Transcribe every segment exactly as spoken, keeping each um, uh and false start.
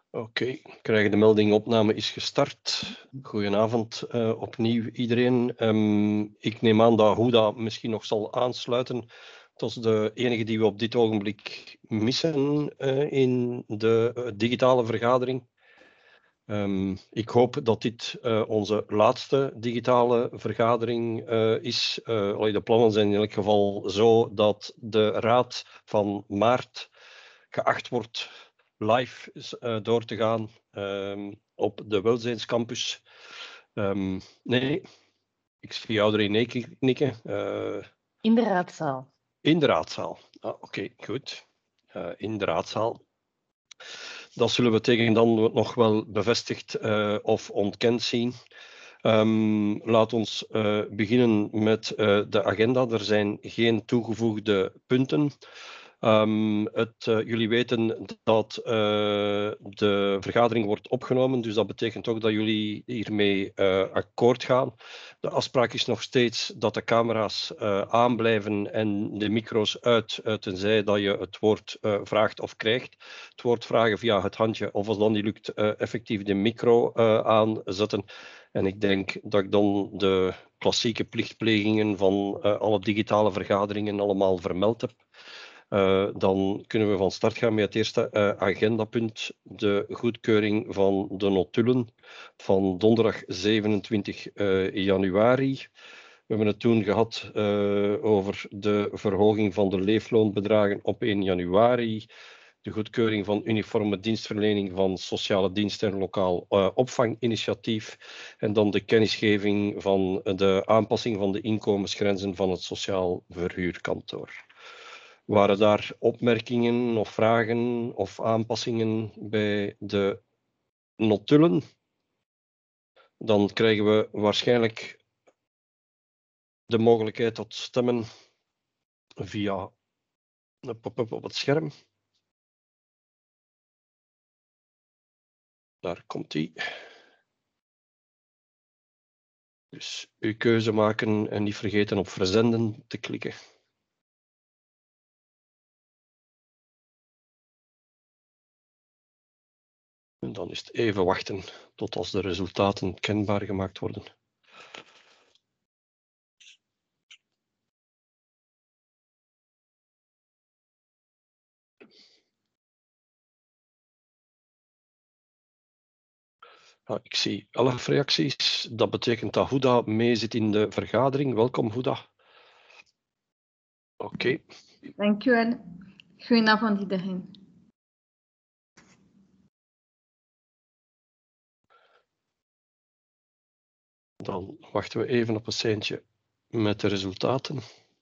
Oké, okay. Krijgen de melding opname is gestart. Goedenavond uh, opnieuw iedereen. Um, ik neem aan dat Huda misschien nog zal aansluiten. Dat is de enige die we op dit ogenblik missen uh, in de uh, digitale vergadering. Um, ik hoop dat dit uh, onze laatste digitale vergadering uh, is. Uh, allee, de plannen zijn in elk geval zo dat de raad van maart geacht wordt live uh, door te gaan um, op de welzijnscampus. Um, nee, ik zie jou erin nee knikken. Uh, in de raadzaal. In de raadzaal. Ah, Oké, okay, goed. Uh, in de raadzaal. Dat zullen we tegen dan nog wel bevestigd uh, of ontkend zien. Um, laat ons uh, beginnen met uh, de agenda. Er zijn geen toegevoegde punten. Um, het, uh, jullie weten dat uh, de vergadering wordt opgenomen, dus dat betekent ook dat jullie hiermee uh, akkoord gaan. De afspraak is nog steeds dat de camera's uh, aanblijven en de micro's uit, uh, tenzij dat je het woord uh, vraagt of krijgt. Het woord vragen via het handje, of als dat niet lukt, uh, effectief de micro uh, aanzetten. En ik denk dat ik dan de klassieke plichtplegingen van uh, alle digitale vergaderingen allemaal vermeld heb. Uh, dan kunnen we van start gaan met het eerste uh, agendapunt, de goedkeuring van de notulen van donderdag zevenentwintig uh, januari. We hebben het toen gehad uh, over de verhoging van de leefloonbedragen op één januari, de goedkeuring van uniforme dienstverlening van sociale diensten en lokaal uh, opvanginitiatief en dan de kennisgeving van de aanpassing van de inkomensgrenzen van het sociaal verhuurkantoor. Waren daar opmerkingen of vragen of aanpassingen bij de notulen? Dan krijgen we waarschijnlijk de mogelijkheid tot stemmen via een pop-up op het scherm. Daar komt hij. Dus uw keuze maken en niet vergeten op verzenden te klikken. En dan is het even wachten tot als de resultaten kenbaar gemaakt worden. Ja, ik zie elf reacties. Dat betekent dat Huda mee zit in de vergadering. Welkom, Huda. Oké. Okay. Dank u wel. Goedenavond iedereen. Dan wachten we even op een seintje met de resultaten.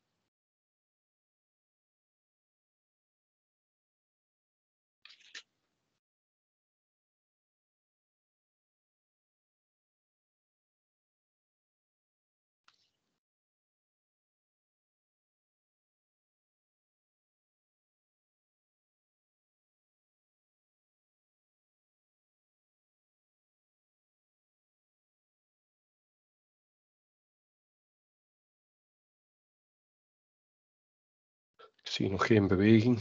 Ik zie nog geen beweging.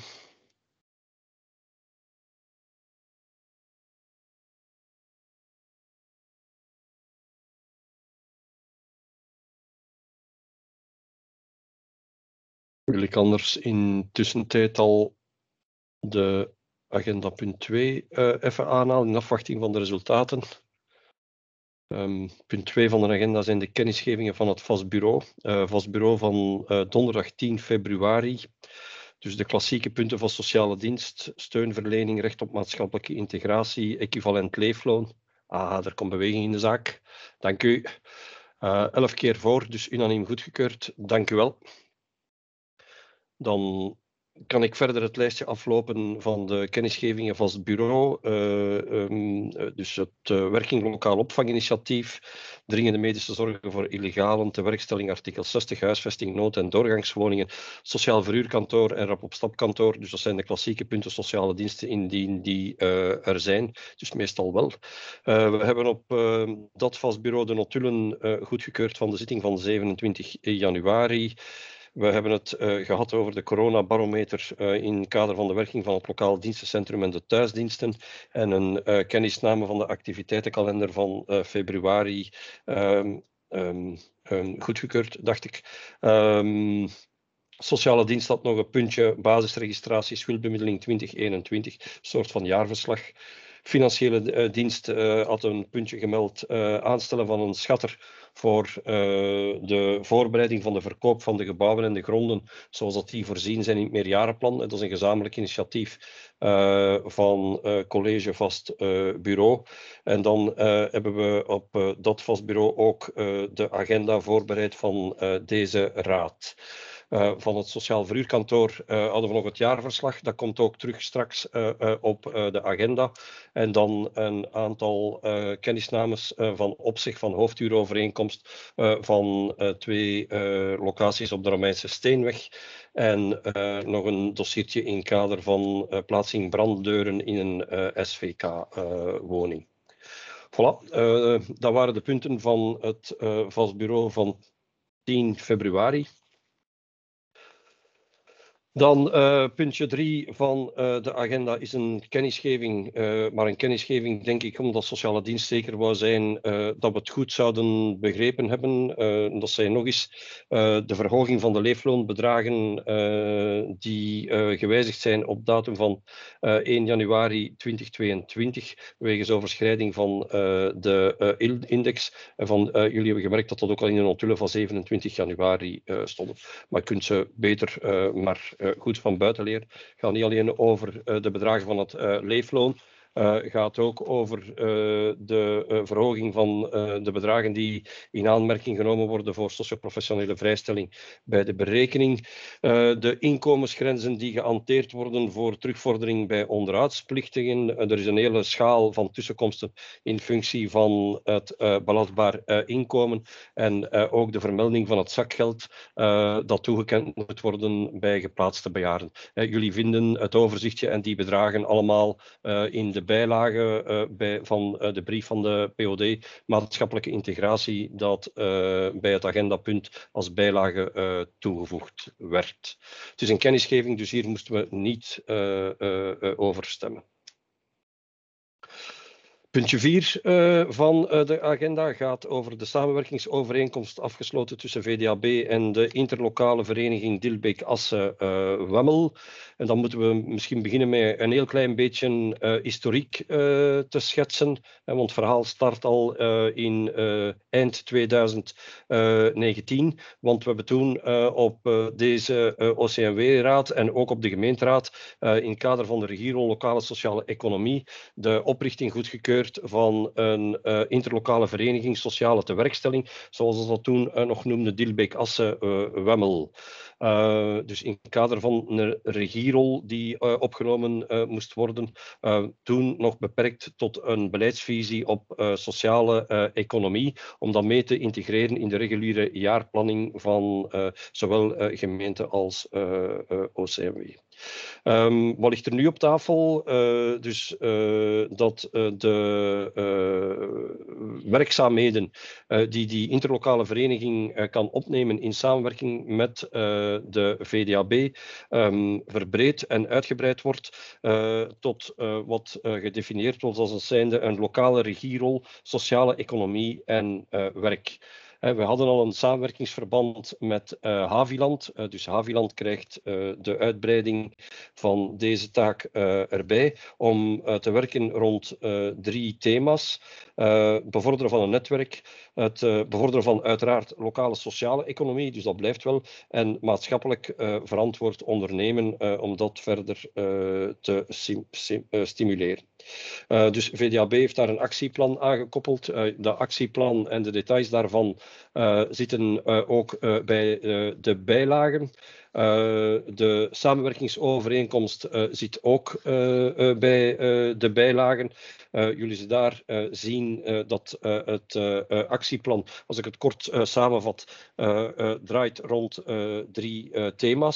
Wil ik anders in tussentijd al de agenda punt twee uh, even aanhalen in afwachting van de resultaten. Um, punt twee van de agenda zijn de kennisgevingen van het vast bureau. Uh, vast bureau van uh, donderdag tien februari. Dus de klassieke punten van sociale dienst, steunverlening, recht op maatschappelijke integratie, equivalent leefloon. Ah, er komt beweging in de zaak. Dank u. Uh, elf keer voor, dus unaniem goedgekeurd. Dank u wel. Dan kan ik verder het lijstje aflopen van de kennisgevingen van het bureau. Uh, um, dus het uh, werking lokaal opvanginitiatief, dringende medische zorgen voor illegalen, tewerkstelling artikel zestig, huisvesting, nood- en doorgangswoningen, sociaal verhuurkantoor en rap-op-stapkantoor. Dus dat zijn de klassieke punten sociale diensten indien die uh, er zijn. Dus meestal wel. Uh, we hebben op uh, dat vast bureau de notulen uh, goedgekeurd van de zitting van zevenentwintig januari. We hebben het uh, gehad over de coronabarometer uh, in het kader van de werking van het lokaal dienstencentrum en de thuisdiensten en een uh, kennisname van de activiteitenkalender van uh, februari um, um, um, goedgekeurd, dacht ik. Um, Sociale dienst had nog een puntje, basisregistratie, schuldbemiddeling twintig eenentwintig, een soort van jaarverslag. Financiële uh, dienst uh, had een puntje gemeld, uh, aanstellen van een schatter voor uh, de voorbereiding van de verkoop van de gebouwen en de gronden, zoals dat die voorzien zijn in het meerjarenplan. Dat is een gezamenlijk initiatief uh, van uh, College Vast uh, Bureau. En dan uh, hebben we op uh, dat vast bureau ook uh, de agenda voorbereid van uh, deze raad. Uh, van het Sociaal Verhuurkantoor uh, hadden we nog het jaarverslag. Dat komt ook terug straks uh, uh, op uh, de agenda. En dan een aantal uh, kennisnames uh, van opzicht van hoofdhuurovereenkomst uh, van uh, twee uh, locaties op de Romeinse Steenweg. En uh, nog een dossiertje in kader van uh, plaatsing branddeuren in een uh, S V K-woning. Uh, voilà, uh, dat waren de punten van het uh, vastbureau van tien februari. Dan uh, puntje drie van uh, de agenda is een kennisgeving, uh, maar een kennisgeving denk ik omdat sociale dienst zeker wou zijn uh, dat we het goed zouden begrepen hebben. Uh, dat zijn nog eens uh, de verhoging van de leefloonbedragen uh, die uh, gewijzigd zijn op datum van uh, één januari tweeduizend tweeëntwintig wegens overschrijding van uh, de uh, index. En van, uh, jullie hebben gemerkt dat dat ook al in de notulen van zevenentwintig januari uh, stond. Maar je kunt ze beter uh, maar uh, goed van buiten leren. Het gaat niet alleen over uh, de bedragen van het uh, leefloon. Het uh, gaat ook over uh, de uh, verhoging van uh, de bedragen die in aanmerking genomen worden voor socioprofessionele vrijstelling bij de berekening. Uh, de inkomensgrenzen die gehanteerd worden voor terugvordering bij onderhoudsplichtigen. Uh, er is een hele schaal van tussenkomsten in functie van het uh, belastbaar uh, inkomen. En uh, ook de vermelding van het zakgeld uh, dat toegekend moet worden bij geplaatste bejaarden. Uh, jullie vinden het overzichtje en die bedragen allemaal uh, in de bijlage uh, bij, van uh, de brief van de P O D, maatschappelijke integratie, dat uh, bij het agendapunt als bijlage uh, toegevoegd werd. Het is een kennisgeving, dus hier moesten we niet uh, uh, uh, over stemmen. Puntje vier uh, van uh, de agenda gaat over de samenwerkingsovereenkomst afgesloten tussen V D A B en de interlokale vereniging Dilbeek-Asse-Wemmel. Uh, en dan moeten we misschien beginnen met een heel klein beetje uh, historiek uh, te schetsen. Uh, want het verhaal start al uh, in uh, eind tweeduizend negentien. Want we hebben toen uh, op uh, deze uh, O C M W-raad en ook op de gemeenteraad uh, in het kader van de Regierol Lokale Sociale Economie de oprichting goedgekeurd van een uh, interlokale vereniging sociale tewerkstelling, zoals we dat toen uh, nog noemden, Dilbeek-Asse-Wemmel. Uh, dus in het kader van een regierol die uh, opgenomen uh, moest worden, uh, toen nog beperkt tot een beleidsvisie op uh, sociale uh, economie, om dat mee te integreren in de reguliere jaarplanning van uh, zowel uh, gemeente als uh, uh, O C M W. Um, wat ligt er nu op tafel? Uh, dus uh, dat uh, de uh, werkzaamheden uh, die die interlokale vereniging uh, kan opnemen in samenwerking met uh, de V D A B um, verbreed en uitgebreid wordt uh, tot uh, wat uh, gedefinieerd wordt als een zijnde een lokale regierol, sociale economie en uh, werk. We hadden al een samenwerkingsverband met uh, Haviland. Uh, dus Haviland krijgt uh, de uitbreiding van deze taak uh, erbij om uh, te werken rond uh, drie thema's. Uh, bevorderen van een netwerk, het uh, bevorderen van uiteraard lokale sociale economie, dus dat blijft wel, en maatschappelijk uh, verantwoord ondernemen uh, om dat verder uh, te sim, sim, uh, stimuleren. Uh, dus V D A B heeft daar een actieplan aangekoppeld. Uh, dat actieplan en de details daarvan uh, zitten uh, ook uh, bij uh, de bijlagen. Uh, de samenwerkingsovereenkomst uh, zit ook uh, uh, bij uh, de bijlagen. Uh, jullie zullen daar uh, zien uh, dat uh, het uh, uh, actieplan, als ik het kort uh, samenvat, uh, uh, draait rond uh, drie uh, thema's.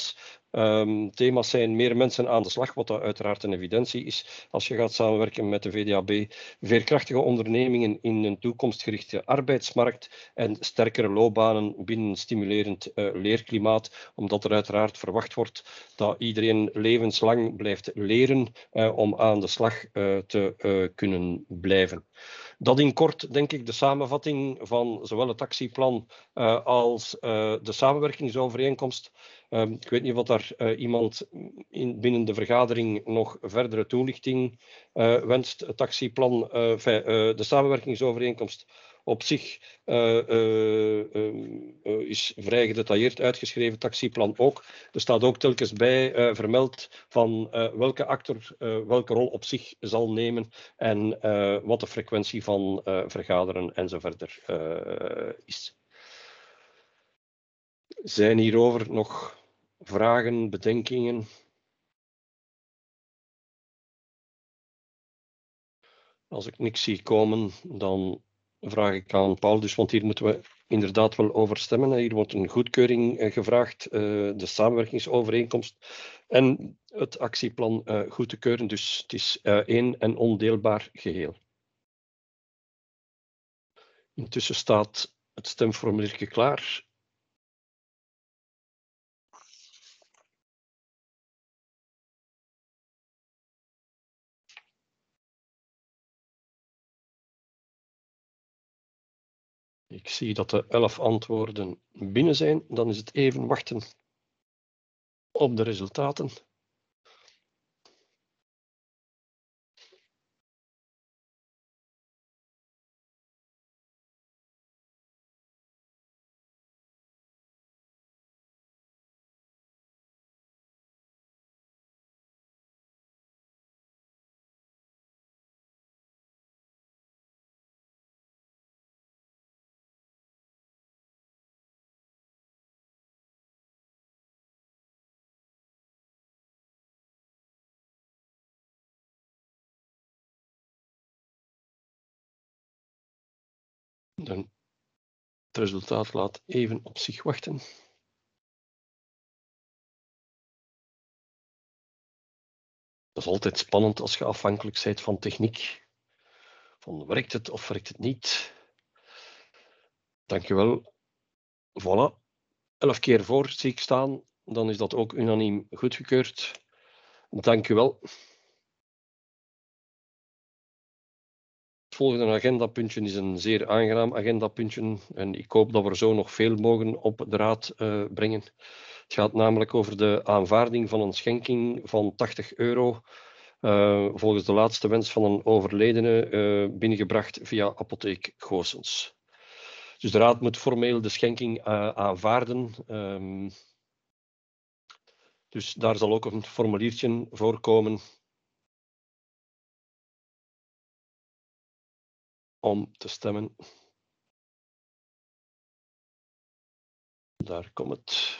Um, thema's zijn meer mensen aan de slag, wat dat uiteraard een evidentie is als je gaat samenwerken met de V D A B, veerkrachtige ondernemingen in een toekomstgerichte arbeidsmarkt en sterkere loopbanen binnen een stimulerend uh, leerklimaat, omdat er uiteraard verwacht wordt dat iedereen levenslang blijft leren uh, om aan de slag uh, te uh, kunnen blijven. Dat in kort, denk ik, de samenvatting van zowel het actieplan uh, als uh, de samenwerkingsovereenkomst. Uh, ik weet niet of daar uh, iemand in, binnen de vergadering nog verdere toelichting uh, wenst. Het actieplan, uh, enfin, uh, de samenwerkingsovereenkomst op zich uh, uh, uh, is vrij gedetailleerd uitgeschreven, het actieplan ook. Er staat ook telkens bij uh, vermeld van uh, welke actor uh, welke rol op zich zal nemen en uh, wat de frequentie van uh, vergaderen en zo verder uh, is. Zijn hierover nog vragen, bedenkingen? Als ik niks zie komen, dan vraag ik aan Paul, dus, want hier moeten we inderdaad wel over stemmen. Hier wordt een goedkeuring uh, gevraagd, uh, de samenwerkingsovereenkomst en het actieplan uh, goed te keuren. Dus het is uh, één en ondeelbaar geheel. Intussen staat het stemformulier klaar. Ik zie dat de elf antwoorden binnen zijn. Dan is het even wachten op de resultaten. Dan het resultaat laat even op zich wachten. Dat is altijd spannend als je afhankelijk bent van techniek. Van werkt het of werkt het niet? Dankjewel. Voilà. Elf keer voor zie ik staan. Dan is dat ook unaniem goedgekeurd. Dankjewel. Het volgende agendapuntje is een zeer aangenaam agendapuntje. En ik hoop dat we er zo nog veel mogen op de raad uh, brengen. Het gaat namelijk over de aanvaarding van een schenking van tachtig euro. Uh, volgens de laatste wens van een overledene uh, binnengebracht via apotheek Goossens. Dus de raad moet formeel de schenking uh, aanvaarden. Um, dus daar zal ook een formuliertje voorkomen om te stemmen. Daar komt het.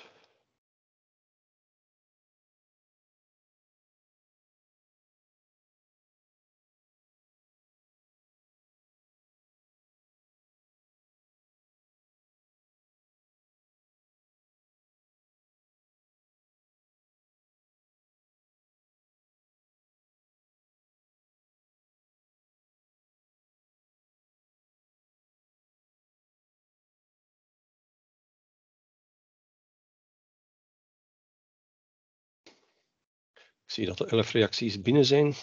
Ik zie dat de elf reacties binnen zijn.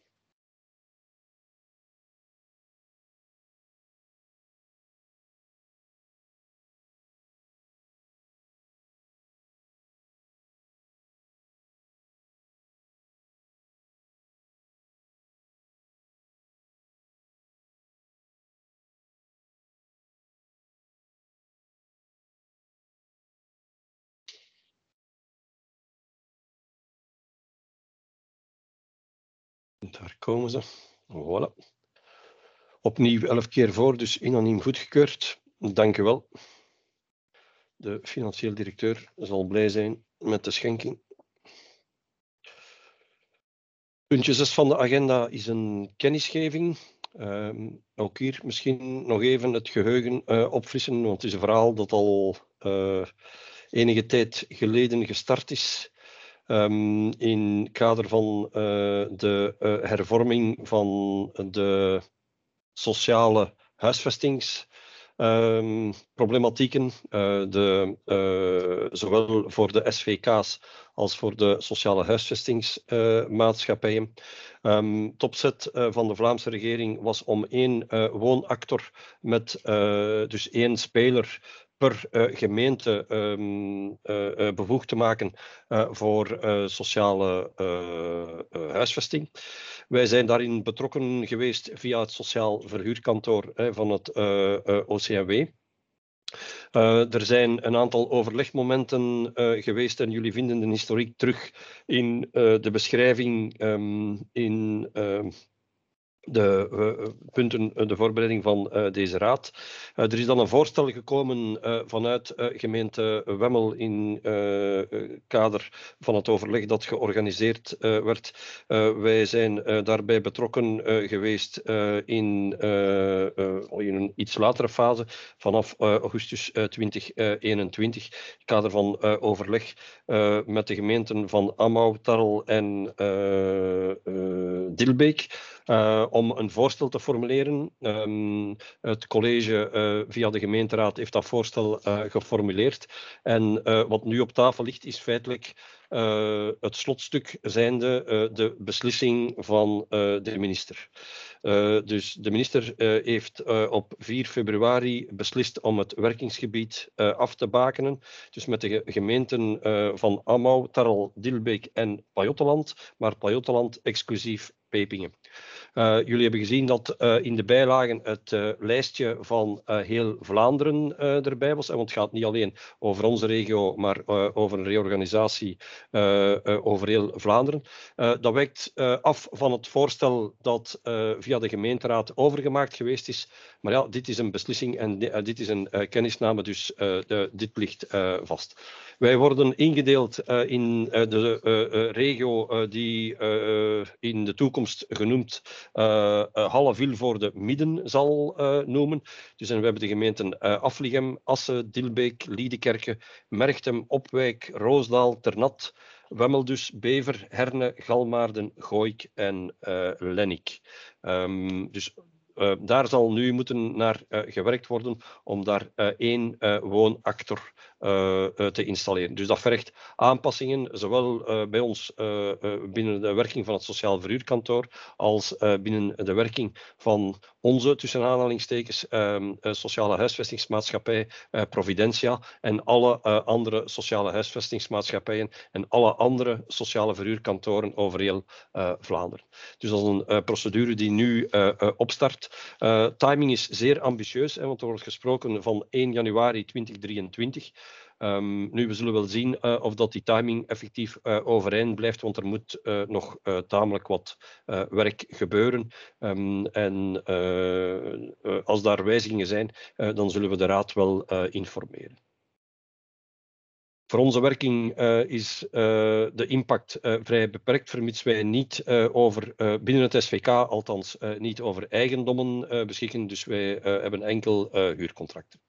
Daar komen ze. Voilà. Opnieuw elf keer voor, dus unaniem goedgekeurd. Dank u wel. De financieel directeur zal blij zijn met de schenking. Puntje zes van de agenda is een kennisgeving. Uh, ook hier misschien nog even het geheugen uh, opfrissen, want het is een verhaal dat al uh, enige tijd geleden gestart is. um, in het kader van uh, de uh, hervorming van de sociale huisvestingsproblematieken, um, uh, de, uh, zowel voor de S V K's als voor de sociale huisvestingsmaatschappijen. Uh, um, het opzet uh, van de Vlaamse regering was om één uh, woonactor met uh, dus één speler per uh, gemeente um, uh, uh, bevoegd te maken uh, voor uh, sociale uh, uh, huisvesting. Wij zijn daarin betrokken geweest via het sociaal verhuurkantoor uh, van het uh, uh, O C M W. Uh, er zijn een aantal overlegmomenten uh, geweest en jullie vinden de historiek terug in uh, de beschrijving um, in uh, de uh, punten, de voorbereiding van uh, deze raad. Uh, er is dan een voorstel gekomen uh, vanuit uh, gemeente Wemmel in uh, kader van het overleg dat georganiseerd uh, werd. Uh, wij zijn uh, daarbij betrokken uh, geweest uh, in, uh, uh, in een iets latere fase, vanaf uh, augustus uh, twintig eenentwintig, in het kader van uh, overleg uh, met de gemeenten van Amau, Tarrel en uh, uh, Dilbeek. Uh, om een voorstel te formuleren. Um, het college uh, via de gemeenteraad heeft dat voorstel uh, geformuleerd. En uh, wat nu op tafel ligt is feitelijk uh, het slotstuk zijnde uh, de beslissing van uh, de minister. Uh, dus de minister uh, heeft uh, op vier februari beslist om het werkingsgebied uh, af te bakenen. Dus met de gemeenten uh, van Amau, Tarrel, Dilbeek en Pajottenland, maar Pajottenland exclusief Pepingen. Uh, jullie hebben gezien dat uh, in de bijlagen het uh, lijstje van uh, heel Vlaanderen uh, erbij was. Want het gaat niet alleen over onze regio, maar uh, over een reorganisatie uh, uh, over heel Vlaanderen. Uh, dat wijkt uh, af van het voorstel dat uh, via de gemeenteraad overgemaakt geweest is. Maar ja, dit is een beslissing en di- uh, dit is een uh, kennisname, dus uh, de, dit ligt uh, vast. Wij worden ingedeeld uh, in uh, de uh, uh, regio uh, die uh, in de toekomst genoemd uh, uh, Halle-Ville voor de Midden zal uh, noemen. Dus en we hebben de gemeenten uh, Aflichem, Asse, Dilbeek, Liedekerke, Merchtem, Opwijk, Roosdaal, Ternat, Wemmel dus, Bever, Herne, Galmaarden, Gooik en uh, Lennik. Um, dus Uh, daar zal nu moeten naar uh, gewerkt worden om daar uh, één uh, woonactor uh, uh, te installeren. Dus dat vergt aanpassingen, zowel uh, bij ons uh, uh, binnen de werking van het sociaal verhuurkantoor als uh, binnen de werking van onze, tussen aanhalingstekens, uh, uh, sociale huisvestingsmaatschappij uh, Providentia en alle uh, andere sociale huisvestingsmaatschappijen en alle andere sociale verhuurkantoren over heel uh, Vlaanderen. Dus dat is een uh, procedure die nu uh, uh, opstart. Uh, timing is zeer ambitieus, hè, want er wordt gesproken van één januari tweeduizend drieëntwintig. Um, nu, we zullen wel zien uh, of dat die timing effectief uh, overeind blijft, want er moet uh, nog uh, tamelijk wat uh, werk gebeuren. Um, en uh, uh, als daar wijzigingen zijn, uh, dan zullen we de raad wel uh, informeren. Voor onze werking uh, is uh, de impact uh, vrij beperkt, vermits wij niet uh, over, uh, binnen het S V K althans, uh, niet over eigendommen uh, beschikken. Dus wij uh, hebben enkel uh, huurcontracten.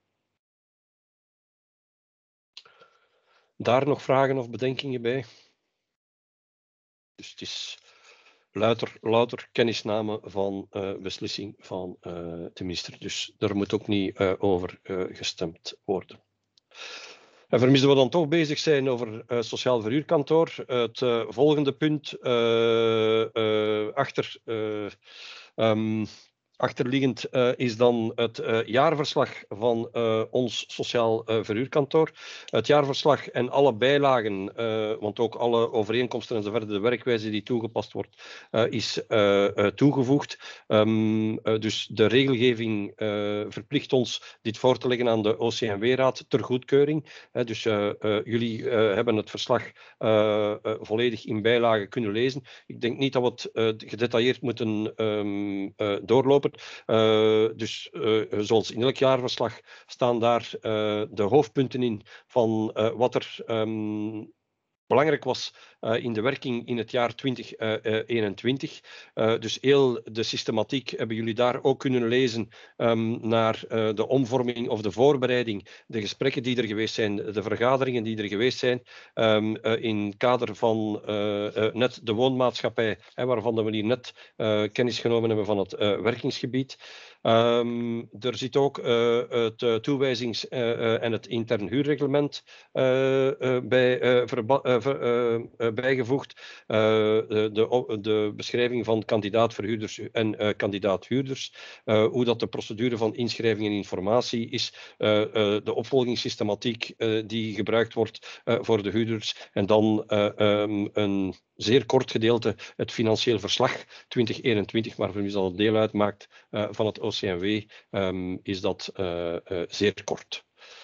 Daar nog vragen of bedenkingen bij? Dus het is louter, louter kennisname van uh, beslissing van uh, de minister. Dus daar moet ook niet uh, over uh, gestemd worden. En vermisten we dan toch bezig zijn over uh, sociaal verhuurkantoor. Uh, het uh, volgende punt uh, uh, achter, uh, um, achterliggend uh, is dan het uh, jaarverslag van uh, ons sociaal uh, verhuurkantoor. Het jaarverslag en alle bijlagen, uh, want ook alle overeenkomsten en zo verder, de werkwijze die toegepast wordt, uh, is uh, uh, toegevoegd. Um, uh, dus de regelgeving uh, verplicht ons dit voor te leggen aan de O C M W-raad ter goedkeuring. Uh, dus uh, uh, jullie uh, hebben het verslag uh, uh, volledig in bijlagen kunnen lezen. Ik denk niet dat we het uh, gedetailleerd moeten um, uh, doorlopen. Uh, dus uh, zoals in elk jaarverslag staan daar uh, de hoofdpunten in van uh, wat er um, belangrijk was uh, in de werking in het jaar twintig eenentwintig. Uh, dus heel de systematiek hebben jullie daar ook kunnen lezen um, naar uh, de omvorming of de voorbereiding, de gesprekken die er geweest zijn, de vergaderingen die er geweest zijn, um, uh, in het kader van uh, uh, net de woonmaatschappij, hè, waarvan we hier net uh, kennis genomen hebben van het uh, werkingsgebied. Um, er zit ook uh, het uh, toewijzings- uh, uh, en het intern huurreglement uh, uh, bij, uh, verba- uh, ver, uh, uh, bijgevoegd. Uh, de, de beschrijving van kandidaat-verhuurders en uh, kandidaat-huurders. Uh, hoe dat de procedure van inschrijving en informatie is. Uh, uh, de opvolgingssystematiek uh, die gebruikt wordt uh, voor de huurders. En dan uh, um, een zeer kort gedeelte, het financieel verslag twintig eenentwintig, maar voor wie dat deel uitmaakt uh, van het O C M W, um, is dat uh, uh, zeer kort.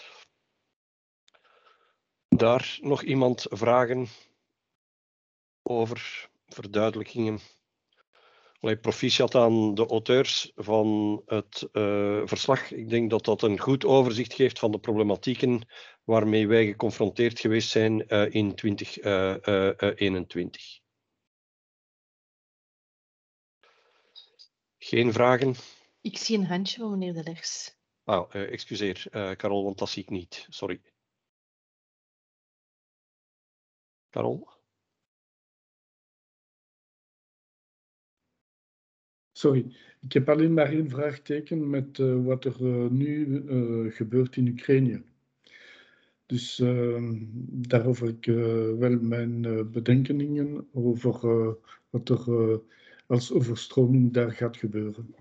Daar nog iemand vragen over, verduidelijkingen? Allee, proficiat aan de auteurs van het uh, verslag. Ik denk dat dat een goed overzicht geeft van de problematieken waarmee wij geconfronteerd geweest zijn uh, in twintig eenentwintig. Geen vragen? Ik zie een handje van meneer De Lers. Ah, uh, excuseer, uh, Carol, want dat zie ik niet. Sorry. Carol? Sorry, ik heb alleen maar één vraagteken met uh, wat er uh, nu uh, gebeurt in Oekraïne. Dus uh, daarover ik uh, wel mijn uh, bedenkingen over uh, wat er uh, als overstroming daar gaat gebeuren.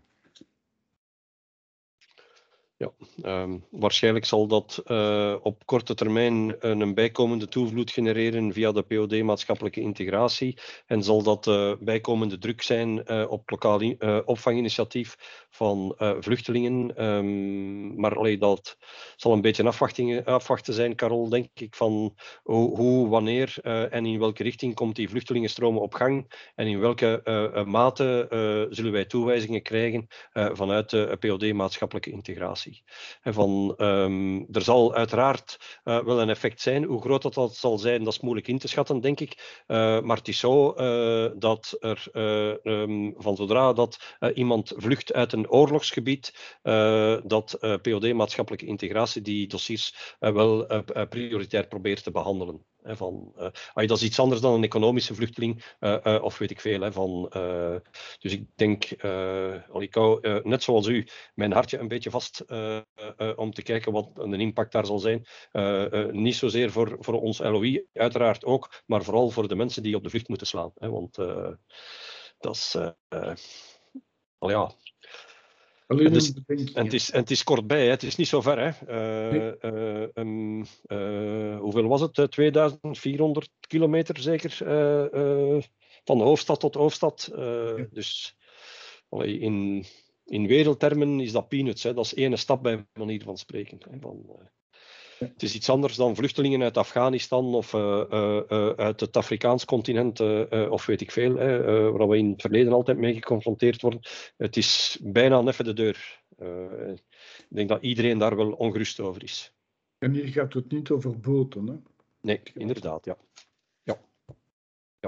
Ja, um, waarschijnlijk zal dat uh, op korte termijn een, een bijkomende toevloed genereren via de P O D-maatschappelijke integratie en zal dat uh, bijkomende druk zijn uh, op lokaal uh, opvanginitiatief van uh, vluchtelingen. Um, maar allee, dat zal een beetje afwachten zijn, Carol, denk ik, van hoe, hoe wanneer uh, en in welke richting komt die vluchtelingenstromen op gang en in welke uh, uh, mate uh, zullen wij toewijzingen krijgen uh, vanuit de P O D-maatschappelijke integratie. Van, um, er zal uiteraard uh, wel een effect zijn. Hoe groot dat, dat zal zijn, dat is moeilijk in te schatten, denk ik. Uh, maar het is zo uh, dat er uh, um, van zodra dat uh, iemand vlucht uit een oorlogsgebied, uh, dat uh, P O D-maatschappelijke integratie die dossiers uh, wel uh, prioritair probeert te behandelen. He, van, uh, ah, dat is iets anders dan een economische vluchteling, uh, uh, of weet ik veel. He, van, uh, dus ik denk, uh, ik hou uh, net zoals u mijn hartje een beetje vast uh, uh, om te kijken wat een impact daar zal zijn. Uh, uh, niet zozeer voor, voor ons L O I, uiteraard ook, maar vooral voor de mensen die op de vlucht moeten slaan. He, want uh, dat is... Uh, uh, al ja... En, dus, en, het is, en het is kort bij, hè. Het is niet zo ver. Hè. Uh, uh, um, uh, hoeveel was het? tweeduizend vierhonderd kilometer zeker, uh, uh, van de hoofdstad tot de hoofdstad. Uh, ja. Dus allee, in, in wereldtermen is dat peanuts. Hè. Dat is één stap bij manier van spreken. Hè. Van, uh, ja. Het is iets anders dan vluchtelingen uit Afghanistan of uh, uh, uh, uit het Afrikaans continent uh, uh, of weet ik veel, hè, uh, waar we in het verleden altijd mee geconfronteerd worden. Het is bijna een even de deur. Uh, ik denk dat iedereen daar wel ongerust over is. En hier gaat het niet over boten, hè? Nee, inderdaad, ja. Ja. Ja.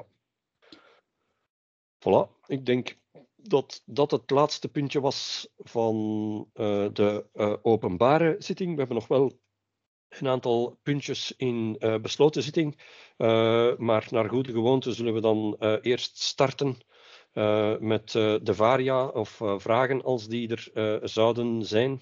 Voilà, ik denk dat dat het laatste puntje was van uh, de uh, openbare zitting. We hebben nog wel een aantal puntjes in uh, besloten zitting, uh, maar naar goede gewoonte zullen we dan uh, eerst starten uh, met uh, de varia of uh, vragen als die er uh, zouden zijn.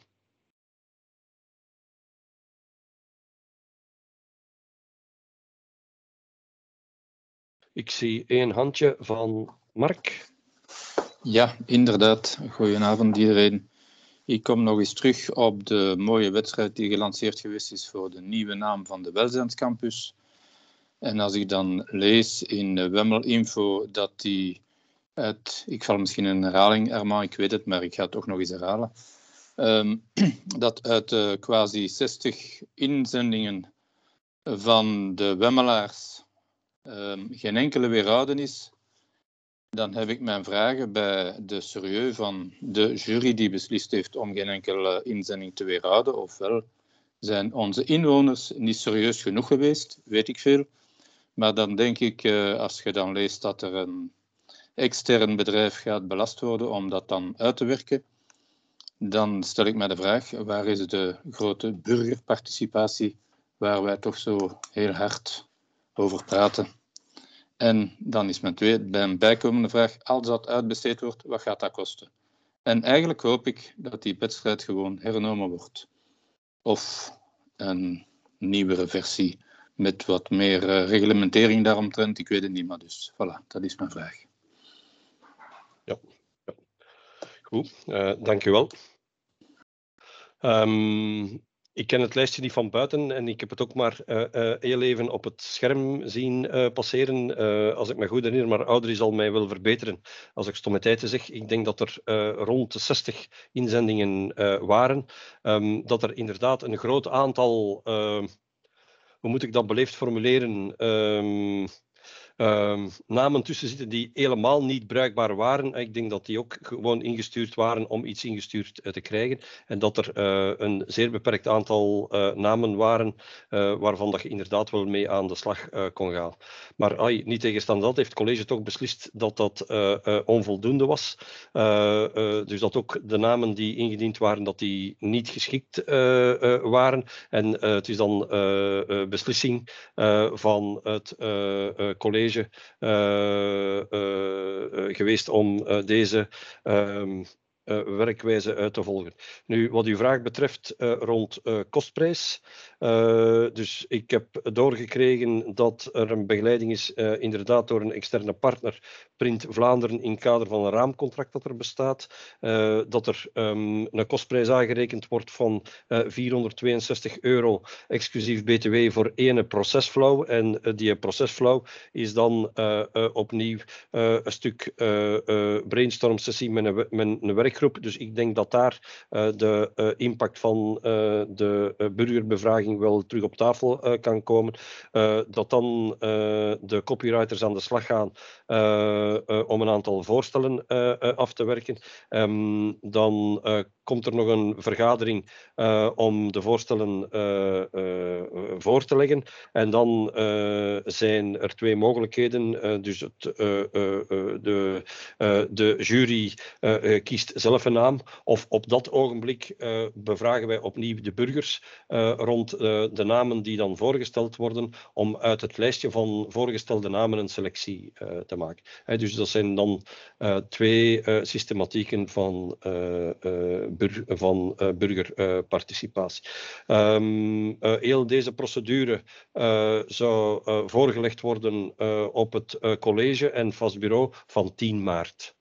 Ik zie één handje van Mark. Ja, inderdaad. Goedenavond iedereen. Ik kom nog eens terug op de mooie wedstrijd die gelanceerd geweest is voor de nieuwe naam van de Welzijnscampus. En als ik dan lees in de Wemmel-info dat die uit, ik val misschien in een herhaling, Armand, ik weet het, maar ik ga het toch nog eens herhalen, um, dat uit uh, quasi zestig inzendingen van de Wemmelaars um, geen enkele weerhouden is, dan heb ik mijn vragen bij de serieus van de jury die beslist heeft om geen enkele inzending te weerhouden. Ofwel zijn onze inwoners niet serieus genoeg geweest, weet ik veel. Maar dan denk ik, uh, als je dan leest dat er een extern bedrijf gaat belast worden om dat dan uit te werken, dan stel ik mij de vraag, waar is de grote burgerparticipatie waar wij toch zo heel hard over praten? En dan is mijn tweede, bij een bijkomende vraag, als dat uitbesteed wordt, wat gaat dat kosten? En eigenlijk hoop ik dat die wedstrijd gewoon hernomen wordt. Of een nieuwere versie met wat meer uh, reglementering daaromtrent, ik weet het niet, maar dus, voilà, dat is mijn vraag. Ja, ja. Goed, uh, dank u wel. Um, ik ken het lijstje niet van buiten en ik heb het ook maar uh, uh, heel even op het scherm zien uh, passeren. Uh, als ik me goed herinner, maar Audrey zal mij wel verbeteren als ik stommeteiten zeg. Ik denk dat er uh, rond de zestig inzendingen uh, waren. Um, dat er inderdaad een groot aantal, uh, hoe moet ik dat beleefd formuleren, um, Um, namen tussen zitten die helemaal niet bruikbaar waren. Ik denk dat die ook gewoon ingestuurd waren om iets ingestuurd uh, te krijgen. En dat er uh, een zeer beperkt aantal uh, namen waren uh, waarvan dat je inderdaad wel mee aan de slag uh, kon gaan. Maar ay, niet tegenstaande dat heeft het college toch beslist dat dat uh, uh, onvoldoende was. Uh, uh, dus dat ook de namen die ingediend waren, dat die niet geschikt uh, uh, waren. En uh, het is dan uh, uh, beslissing uh, van het uh, uh, college Uh, uh, uh, geweest om uh, deze um, uh, werkwijze uit te volgen. Nu, wat uw vraag betreft uh, rond uh, kostprijs. Uh, dus ik heb doorgekregen dat er een begeleiding is, uh, inderdaad door een externe partner, Print Vlaanderen, in kader van een raamcontract dat er bestaat. Uh, dat er um, een kostprijs aangerekend wordt van uh, vierhonderdtweeënzestig euro, exclusief B T W, voor één procesflow. En uh, die procesflow is dan uh, uh, opnieuw uh, een stuk uh, uh, brainstorm sessie met een, met een werkgroep. Dus ik denk dat daar uh, de uh, impact van uh, de uh, burgerbevraaging wel terug op tafel uh, kan komen. Uh, dat dan uh, de copywriters aan de slag gaan uh, uh, om een aantal voorstellen uh, uh, af te werken. Um, dan uh, komt er nog een vergadering uh, om de voorstellen uh, uh, voor te leggen. En dan uh, zijn er twee mogelijkheden. Uh, dus het, uh, uh, de, uh, de jury uh, kiest zelf een naam. Of op dat ogenblik uh, bevragen wij opnieuw de burgers uh, rond uh, de namen die dan voorgesteld worden, om uit het lijstje van voorgestelde namen een selectie uh, te maken. He, dus dat zijn dan uh, twee uh, systematieken van, uh, uh, bur van uh, burgerparticipatie. Uh, um, uh, heel deze procedure uh, zou uh, voorgelegd worden uh, op het uh, college en vast bureau van tien maart.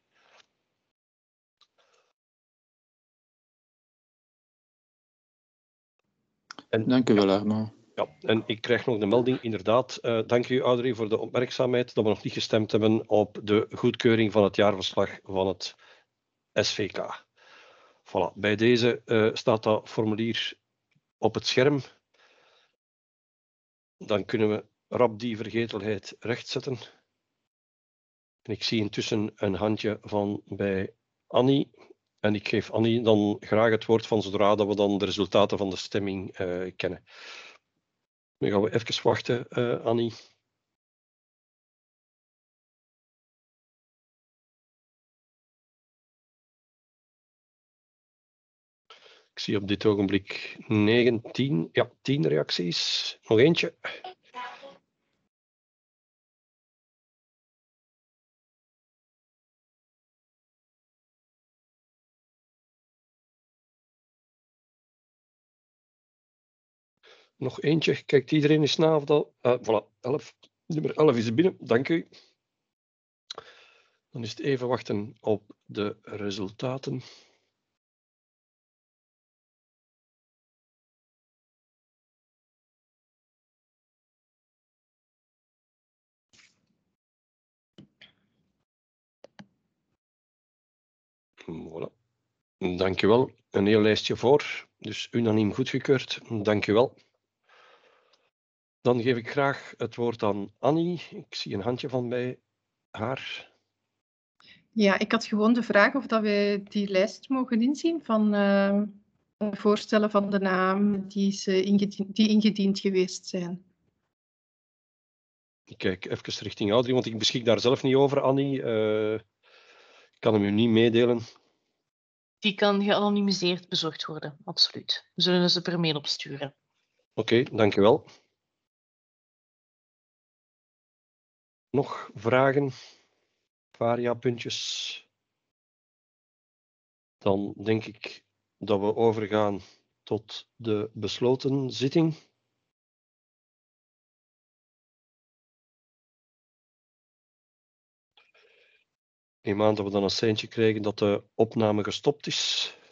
En, Dank u wel, Arno. Ja, en ik krijg nog de melding, inderdaad. Uh, dank u, Audrey, voor de opmerkzaamheid dat we nog niet gestemd hebben op de goedkeuring van het jaarverslag van het S V K. Voilà, bij deze uh, staat dat formulier op het scherm. Dan kunnen we rap die vergetelheid rechtzetten. En ik zie intussen een handje van bij Annie. En ik geef Annie dan graag het woord van zodra dat we dan de resultaten van de stemming uh, kennen. Dan gaan we even wachten, uh, Annie. Ik zie op dit ogenblik negentien, ja, tien reacties. Nog eentje. Nog eentje. Kijkt iedereen eens na of dat... Uh, voilà, elf. Nummer elf is binnen. Dank u. Dan is het even wachten op de resultaten. Voilà. Dank u wel. Een heel lijstje voor. Dus unaniem goedgekeurd. Dank u wel. Dan geef ik graag het woord aan Annie. Ik zie een handje van bij haar. Ja, ik had gewoon de vraag of dat wij die lijst mogen inzien van uh, voorstellen van de naam die, ze ingediend, die ingediend geweest zijn. Ik kijk even richting Audrey, want ik beschik daar zelf niet over, Annie. Uh, ik kan hem u niet meedelen. Die kan geanonimiseerd bezorgd worden, absoluut. We zullen ze per mail opsturen. Oké, okay, dankjewel. Nog vragen? Varia-puntjes? Dan denk ik dat we overgaan tot de besloten zitting. Neem aan dat we dan een seintje krijgen dat de opname gestopt is.